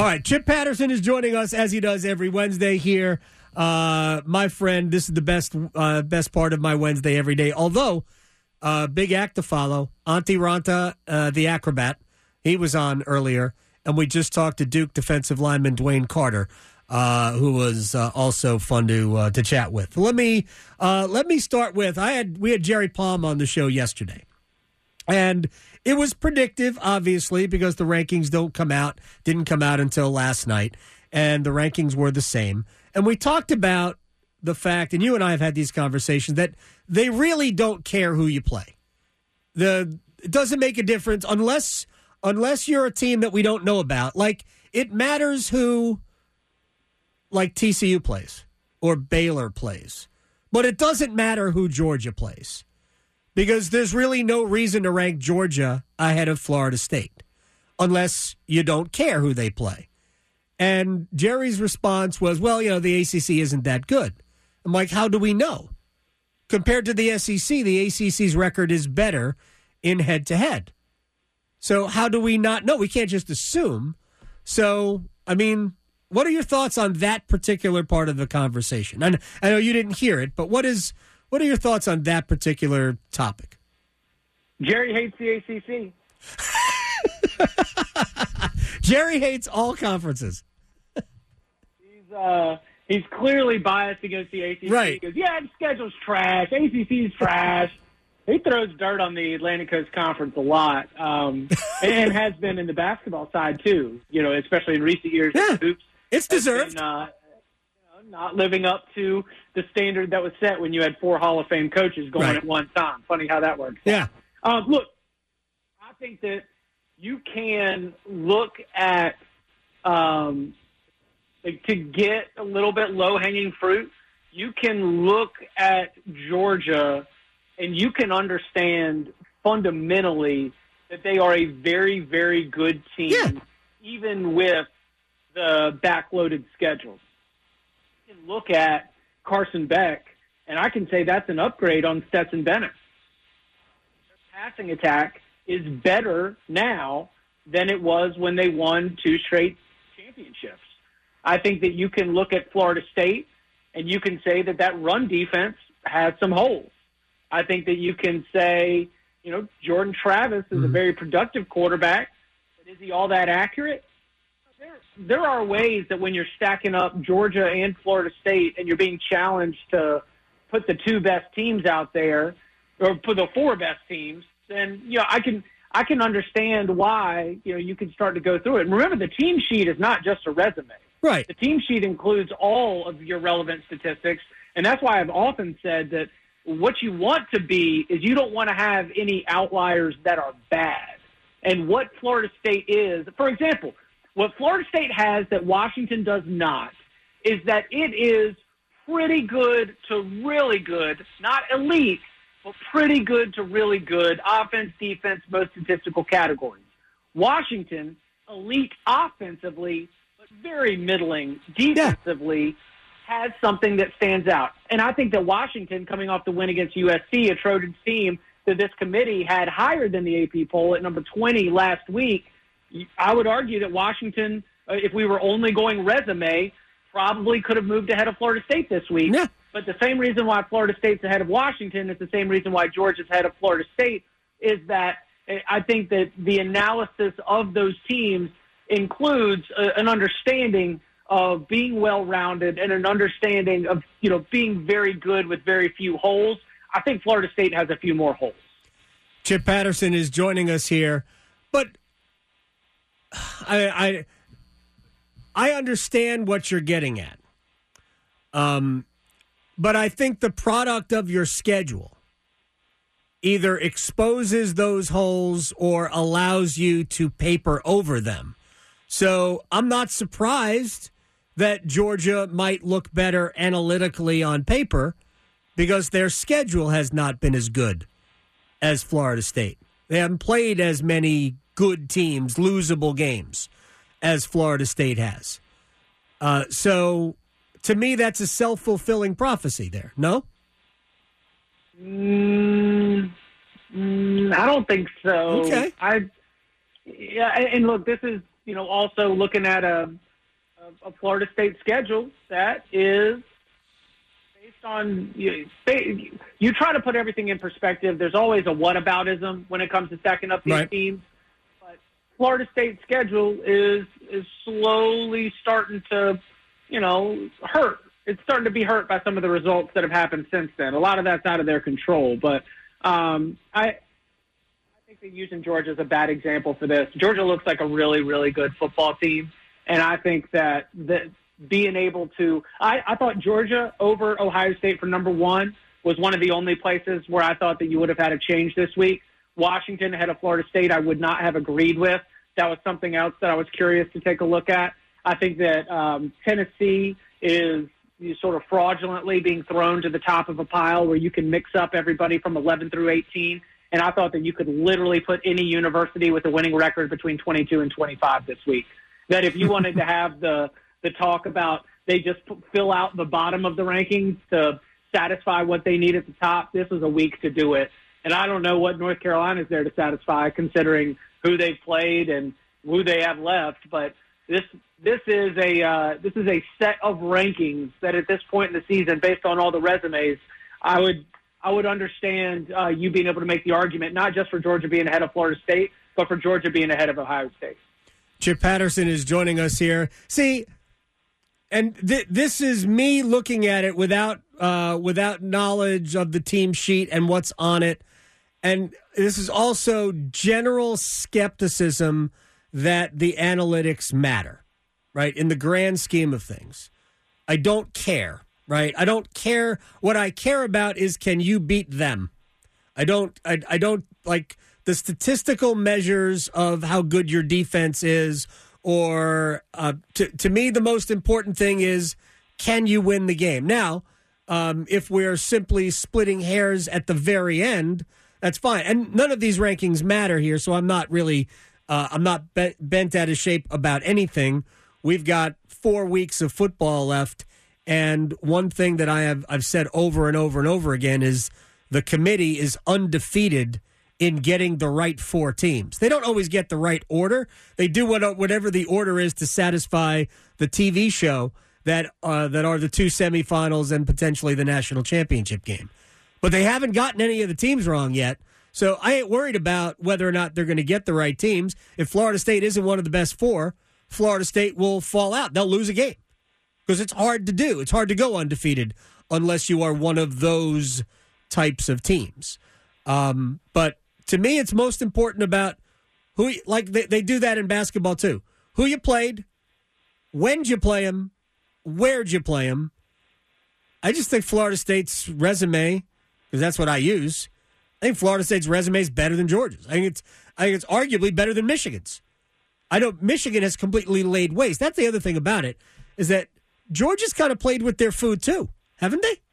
All right, Chip Patterson is joining us as he does every Wednesday here. My friend, this is the best part of my Wednesday every day. Although, big act to follow. Antti Ranta, the acrobat, he was on earlier, and we just talked to Duke defensive lineman Dwayne Carter, who was also fun to chat with. Let me start with we had Jerry Palm on the show yesterday, and it was predictive, obviously, because the rankings didn't come out until last night, and the rankings were the same. And we talked about the fact, and you and I have had these conversations, that they really don't care who you play. It doesn't make a difference unless you're a team that we don't know about. Like, it matters who, like, TCU plays or Baylor plays. But it doesn't matter who Georgia plays, because there's really no reason to rank Georgia ahead of Florida State unless you don't care who they play. And Jerry's response was, well, the ACC isn't that good. I'm like, how do we know? Compared to the SEC, the ACC's record is better in head-to-head. So how do we not know? We can't just assume. So, I mean, what are your thoughts on that particular part of the conversation? I know you didn't hear it, but what are your thoughts on that particular topic? Jerry hates the ACC. Jerry hates all conferences. He's clearly biased against the ACC. Right. He goes, yeah, the schedule's trash. ACC's trash. He throws dirt on the Atlantic Coast Conference a lot, and has been in the basketball side too. Especially in recent years. Yeah, Hoops it's deserved. Been, not living up to the standard that was set when you had 4 Hall of Fame coaches going at one time. Funny how that works. Yeah. Look, I think that you can look at to get a little bit low-hanging fruit. You can look at Georgia, and you can understand fundamentally that they are a very, very good team, even with the backloaded schedule. You can look at Carson Beck, and I can say that's an upgrade on Stetson Bennett. Their passing attack is better now than it was when they won 2 straight championships. I think that you can look at Florida State, and you can say that run defense has some holes. I think that you can say, Jordan Travis is a very productive quarterback, but is he all that accurate? There are ways that when you're stacking up Georgia and Florida State and you're being challenged to put the 2 best teams out there or put the 4 best teams, then, I can understand why, you can start to go through it. And remember, the team sheet is not just a resume. Right. The team sheet includes all of your relevant statistics, and that's why I've often said that what you want to be is you don't want to have any outliers that are bad. And what Florida State is, for example, what Florida State has that Washington does not is that it is pretty good to really good, not elite, but pretty good to really good offense, defense, most statistical categories. Washington, elite offensively, but very middling defensively, has something that stands out. And I think that Washington, coming off the win against USC, a Trojans team that this committee had higher than the AP poll at number 20 last week, I would argue that Washington, if we were only going resume, probably could have moved ahead of Florida State this week. Yeah. But the same reason why Florida State's ahead of Washington is the same reason why Georgia's ahead of Florida State, is that I think that the analysis of those teams includes an understanding of being well-rounded and an understanding of, being very good with very few holes. I think Florida State has a few more holes. Chip Patterson is joining us here, but I understand what you're getting at. But I think the product of your schedule either exposes those holes or allows you to paper over them. So I'm not surprised that Georgia might look better analytically on paper because their schedule has not been as good as Florida State. They haven't played as many good teams, losable games, as Florida State has. So to me, that's a self-fulfilling prophecy there, no? I don't think so. Okay. And look, this is, also looking at a Florida State schedule that is based on you try to put everything in perspective. There's always a whataboutism when it comes to stacking up these teams. But Florida State's schedule is slowly starting to, hurt. It's starting to be hurt by some of the results that have happened since then. A lot of that's out of their control. But I think that using Georgia as a bad example for this. Georgia looks like a really, really good football team. And I think that being able to – I thought Georgia over Ohio State for number one was one of the only places where I thought that you would have had a change this week. Washington ahead of Florida State I would not have agreed with. That was something else that I was curious to take a look at. I think that Tennessee is sort of fraudulently being thrown to the top of a pile where you can mix up everybody from 11 through 18. And I thought that you could literally put any university with a winning record between 22 and 25 this week. That if you wanted to have the talk about they just fill out the bottom of the rankings to satisfy what they need at the top, this is a week to do it. And I don't know what North Carolina is there to satisfy considering who they've played and who they have left. But this is a set of rankings that at this point in the season, based on all the resumes, I would understand you being able to make the argument, not just for Georgia being ahead of Florida State, but for Georgia being ahead of Ohio State. Chip Patterson is joining us here. See, and this is me looking at it without knowledge of the team sheet and what's on it. And this is also general skepticism that the analytics matter, right? In the grand scheme of things. I don't care, right? I don't care. What I care about is, can you beat them? I don't like the statistical measures of how good your defense is, or to me, the most important thing is, can you win the game? Now, if we're simply splitting hairs at the very end, that's fine. And none of these rankings matter here, so I'm not really bent out of shape about anything. We've got 4 weeks of football left, and one thing that I've said over and over and over again is the committee is undefeated in getting the right 4 teams. They don't always get the right order. They do whatever the order is to satisfy the TV show that are the 2 semifinals and potentially the national championship game. But they haven't gotten any of the teams wrong yet. So I ain't worried about whether or not they're going to get the right teams. If Florida State isn't one of the best 4, Florida State will fall out. They'll lose a game because it's hard to do. It's hard to go undefeated unless you are one of those types of teams. But to me, it's most important about who, like they do that in basketball too. Who you played, when'd you play them, where'd you play them. I just think Florida State's resume, because that's what I use, I think Florida State's resume is better than Georgia's. I think it's arguably better than Michigan's. I know Michigan has completely laid waste. That's the other thing about it, is that Georgia's kind of played with their food too, haven't they?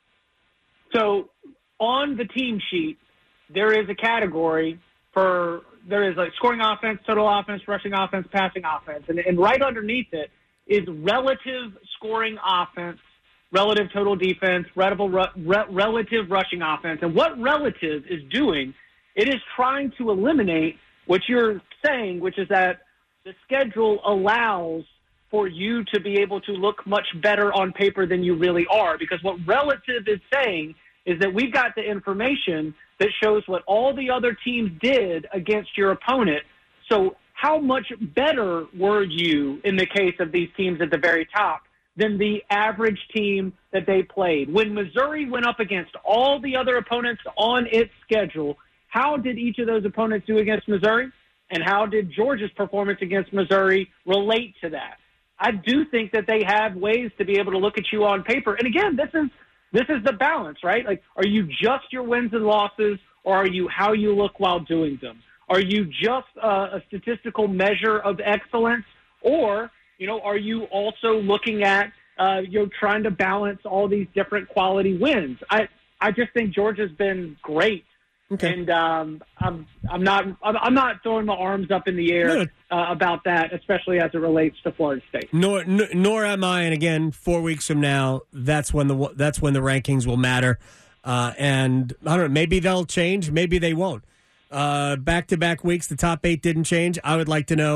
So on the team sheet, there is a category there is like scoring offense, total offense, rushing offense, passing offense. And right underneath it is relative scoring offense, relative total defense, relative rushing offense. And what relative is doing, it is trying to eliminate what you're saying, which is that the schedule allows for you to be able to look much better on paper than you really are. Because what relative is saying is that we've got the information that shows what all the other teams did against your opponent. So how much better were you in the case of these teams at the very top than the average team that they played? When Missouri went up against all the other opponents on its schedule, how did each of those opponents do against Missouri? And how did Georgia's performance against Missouri relate to that? I do think that they have ways to be able to look at you on paper. And again, this is the balance, right? Like, are you just your wins and losses, or are you how you look while doing them? Are you just a statistical measure of excellence, or, are you also looking at, trying to balance all these different quality wins? I just think Georgia's been great. Okay. And I'm not throwing my arms up in the air about that, especially as it relates to Florida State. Nor am I. And again, 4 weeks from now, that's when the rankings will matter. And I don't know. Maybe they'll change. Maybe they won't. Back-to-back weeks, the top 8 didn't change. I would like to know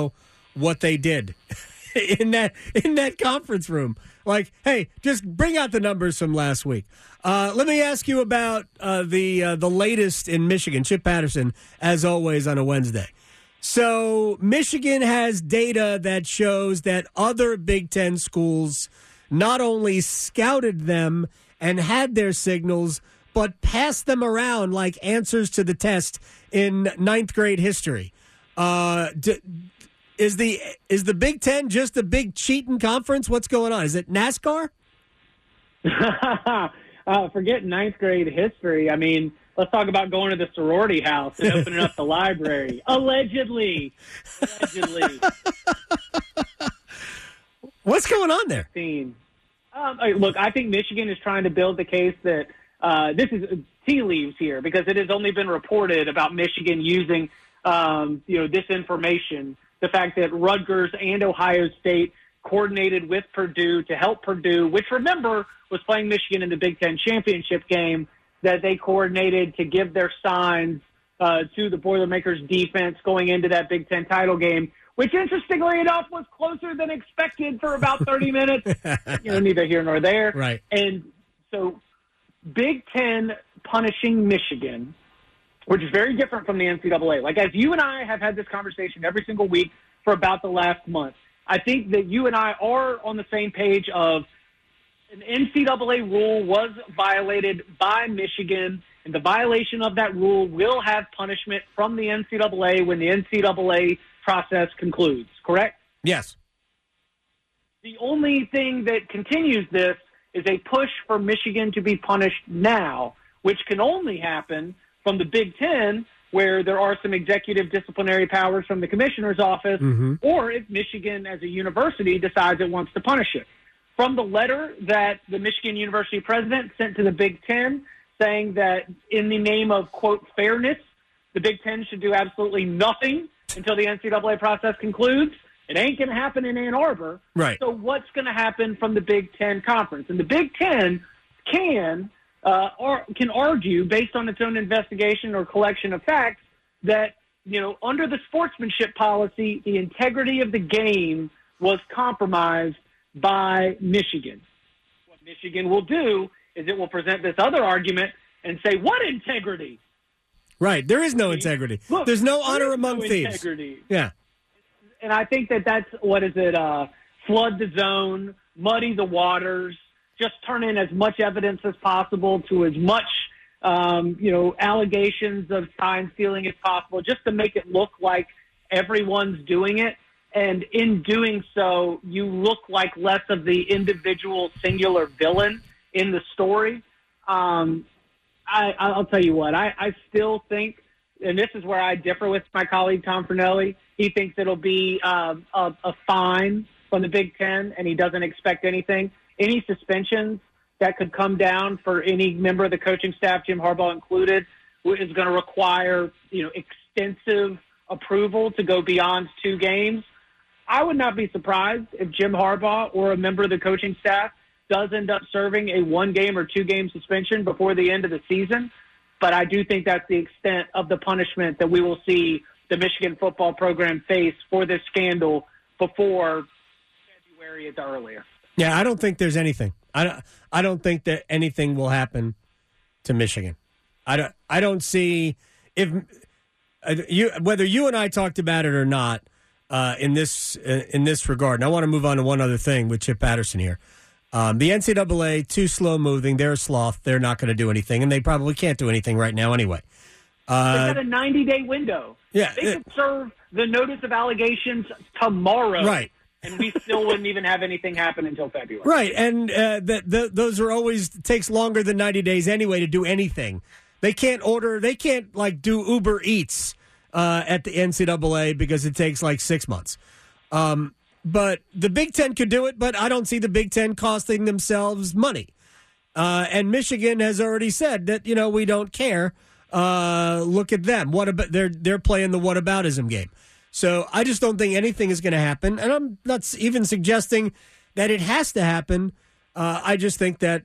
what they did in that conference room. Like, hey, just bring out the numbers from last week. Let me ask you about the latest in Michigan. Chip Patterson, as always, on a Wednesday. So Michigan has data that shows that other Big Ten schools not only scouted them and had their signals, but passed them around like answers to the test in ninth grade history. Is the Big Ten just a big cheating conference? What's going on? Is it NASCAR? Forget ninth grade history. I mean, let's talk about going to the sorority house and opening up the library. Allegedly. What's going on there? Look, I think Michigan is trying to build the case that this is tea leaves here, because it has only been reported about Michigan using this information. The fact that Rutgers and Ohio State coordinated with Purdue to help Purdue, which, remember, was playing Michigan in the Big Ten championship game, that they coordinated to give their signs to the Boilermakers defense going into that Big Ten title game, which, interestingly enough, was closer than expected for about 30 minutes. Neither here nor there. Right. And so Big Ten punishing Michigan, which is very different from the NCAA. Like, as you and I have had this conversation every single week for about the last month, I think that you and I are on the same page of an NCAA rule was violated by Michigan, and the violation of that rule will have punishment from the NCAA when the NCAA process concludes, correct? Yes. The only thing that continues this is a push for Michigan to be punished now, which can only happen from the Big Ten, where there are some executive disciplinary powers from the commissioner's office, or if Michigan as a university decides it wants to punish it. From the letter that the Michigan University president sent to the Big Ten, saying that in the name of, quote, fairness, the Big Ten should do absolutely nothing until the NCAA process concludes. It ain't going to happen in Ann Arbor. Right. So what's going to happen from the Big Ten conference? And the Big Ten can argue, based on its own investigation or collection of facts, that, under the sportsmanship policy, the integrity of the game was compromised by Michigan. What Michigan will do is it will present this other argument and say, what integrity? Right. There is no integrity. Look, there's no honor among thieves. Integrity. Yeah. And I think that's, flood the zone, muddy the waters, just turn in as much evidence as possible to as much, allegations of sign stealing as possible, just to make it look like everyone's doing it. And in doing so, you look like less of the individual singular villain in the story. I'll tell you what, I still think, and this is where I differ with my colleague Tom Fernelli, he thinks it'll be a fine from the Big Ten, and he doesn't expect anything. Any suspensions that could come down for any member of the coaching staff, Jim Harbaugh included, is going to require extensive approval to go beyond 2 games. I would not be surprised if Jim Harbaugh or a member of the coaching staff does end up serving a 1-game or 2-game suspension before the end of the season. But I do think that's the extent of the punishment that we will see the Michigan football program face for this scandal before February at the earlier. Yeah, I don't think there's anything. I don't think that anything will happen to Michigan. I don't see whether you and I talked about it or not in this regard. And I want to move on to one other thing with Chip Patterson here. The NCAA, too slow moving. They're a sloth. They're not going to do anything, and they probably can't do anything right now anyway. They've got a 90-day window. Yeah, they could serve the notice of allegations tomorrow. Right. And we still wouldn't even have anything happen until February. Right, and those are always takes longer than 90 days anyway to do anything. They can't do Uber Eats at the NCAA because it takes like 6 months. But the Big Ten could do it, but I don't see the Big Ten costing themselves money. And Michigan has already said that we don't care. Look at them. What about they're playing the whataboutism game. So I just don't think anything is going to happen, and I'm not even suggesting that it has to happen. I just think that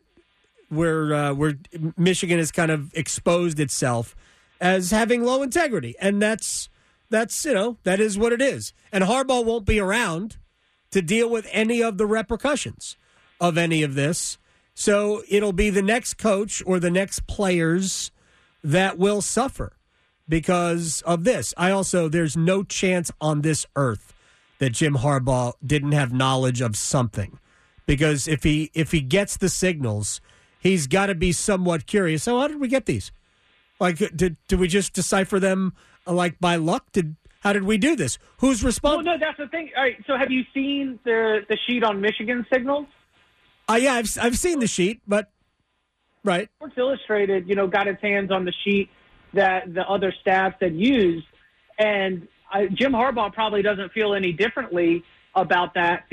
Michigan has kind of exposed itself as having low integrity, and that's that's, that is what it is. And Harbaugh won't be around to deal with any of the repercussions of any of this. So it'll be the next coach or the next players that will suffer because of this. There's no chance on this earth that Jim Harbaugh didn't have knowledge of something. Because if he gets the signals, he's got to be somewhat curious. So how did we get these? Like, did we just decipher them like by luck? How did we do this? Who's responsible? Well, no, that's the thing. All right, so have you seen the sheet on Michigan signals? Yeah, I've seen the sheet, but right. Sports Illustrated, got its hands on the sheet that the other staffs had used, and Jim Harbaugh probably doesn't feel any differently about that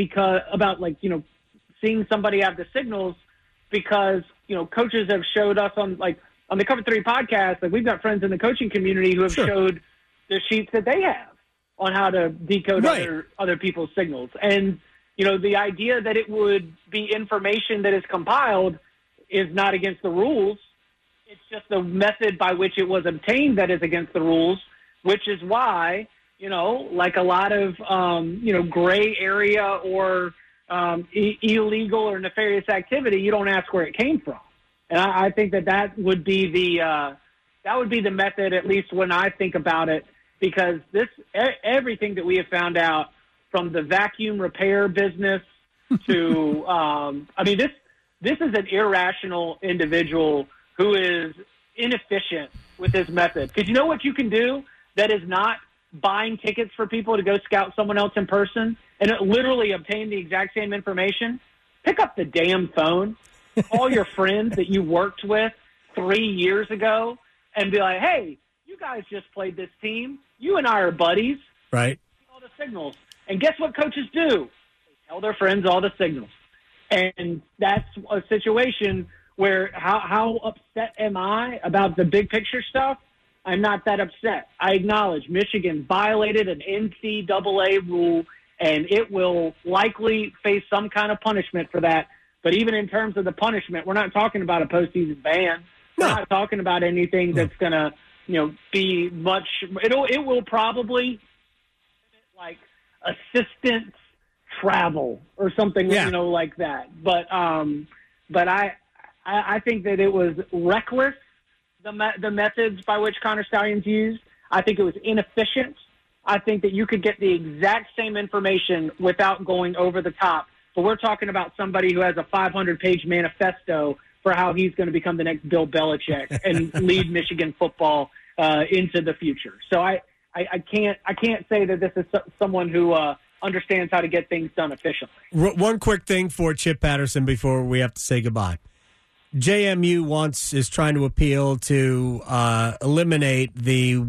seeing somebody have the signals because coaches have showed us on the Cover 3 podcast, we've got friends in the coaching community who have showed the sheets that they have on how to decode other people's signals. And, the idea that it would be information that is compiled is not against the rules. It's just the method by which it was obtained that is against the rules, which is why, like a lot of, gray area or illegal or nefarious activity, you don't ask where it came from. And I think that would be the method, at least when I think about it, because everything that we have found out from the vacuum repair business to, this is an irrational individual who is inefficient with his method. Because you know what you can do that is not buying tickets for people to go scout someone else in person and literally obtain the exact same information? Pick up the damn phone, call your friends that you worked with 3 years ago, and be like, hey, you guys just played this team. You and I are buddies. Right. All the signals. And guess what coaches do? They tell their friends all the signals. And that's a situation where how upset am I about the big picture stuff? I'm not that upset. I acknowledge Michigan violated an NCAA rule, and it will likely face some kind of punishment for that. But even in terms of the punishment, we're not talking about a postseason ban. We're not talking about anything that's going to, be much. It will probably like assistance travel or something, like that. But I think that it was reckless. The methods by which Connor Stalions used, I think it was inefficient. I think that you could get the exact same information without going over the top. But we're talking about somebody who has a 500-page manifesto for how he's going to become the next Bill Belichick and lead Michigan football into the future. So I can't say that this is someone who understands how to get things done efficiently. One quick thing for Chip Patterson before we have to say goodbye. JMU is trying to appeal to eliminate the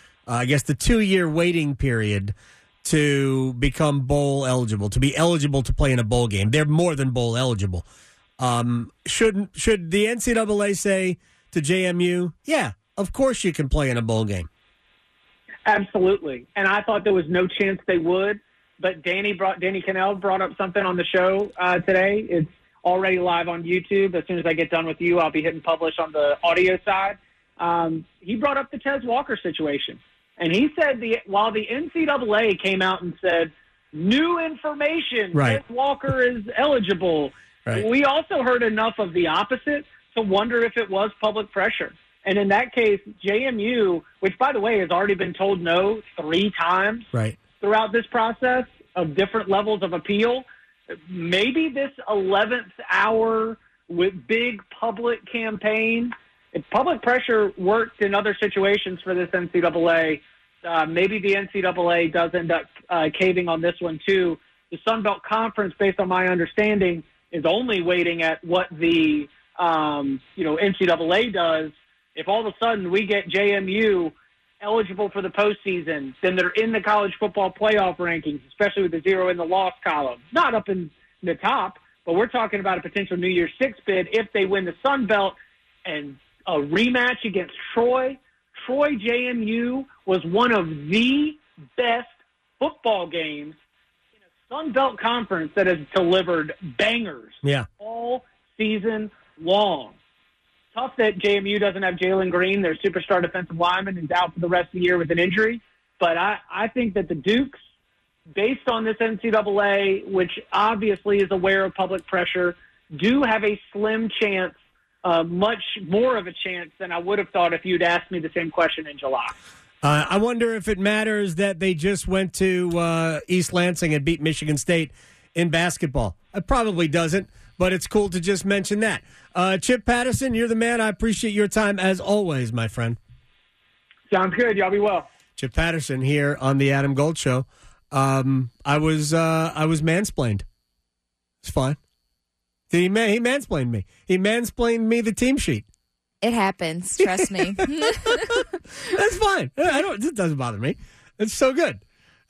2-year waiting period to become bowl eligible, to be eligible to play in a bowl game. They're more than bowl eligible. Should the NCAA say to JMU, yeah, of course you can play in a bowl game? Absolutely. And I thought there was no chance they would, but Danny Cannell brought up something on the show today. It's already live on YouTube. As soon as I get done with you, I'll be hitting publish on the audio side. He brought up the Tez Walker situation. And he said while the NCAA came out and said, new information, Tez Walker is eligible, we also heard enough of the opposite to wonder if it was public pressure. And in that case, JMU, which, by the way, has already been told no 3 times throughout this process of different levels of appeal, maybe this 11th hour with big public campaign, if public pressure worked in other situations for this NCAA, maybe the NCAA does end up caving on this one too. The Sun Belt Conference, based on my understanding, is only waiting at what the NCAA does. If all of a sudden we get JMU eligible for the postseason, then they're in the college football playoff rankings, especially with the 0 in the loss column. Not up in the top, but we're talking about a potential New Year's 6 bid if they win the Sun Belt and a rematch against Troy. Troy JMU was one of the best football games in a Sun Belt conference that has delivered bangers all season long. Tough that JMU doesn't have Jalen Green, their superstar defensive lineman, who's out for the rest of the year with an injury. But I think that the Dukes, based on this NCAA, which obviously is aware of public pressure, do have a slim chance, much more of a chance than I would have thought if you'd asked me the same question in July. I wonder if it matters that they just went to East Lansing and beat Michigan State in basketball. It probably doesn't, but it's cool to just mention that. Chip Patterson, you're the man. I appreciate your time as always, my friend. Sounds good. Y'all be well. Chip Patterson here on the Adam Gold Show. I was mansplained. It's fine. He mansplained me. He mansplained me the team sheet. It happens. Trust me. That's fine. It doesn't bother me. It's so good.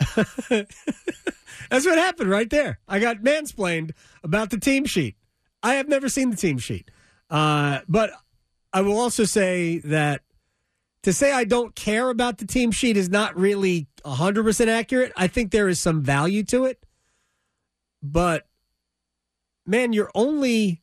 That's what happened right there. I got mansplained about the team sheet. I have never seen the team sheet. But I will also say that to say I don't care about the team sheet is not really 100% accurate. I think there is some value to it. But, man, you're only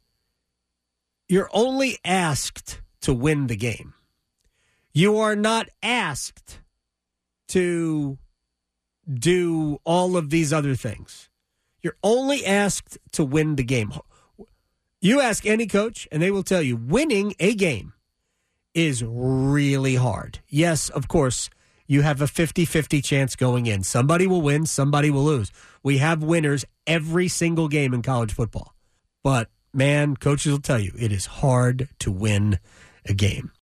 asked to win the game. You are not asked to do all of these other things. You're only asked to win the game. You ask any coach, and they will tell you winning a game is really hard. Yes, of course, you have a 50-50 chance going in. Somebody will win, somebody will lose. We have winners every single game in college football. But, man, coaches will tell you it is hard to win a game.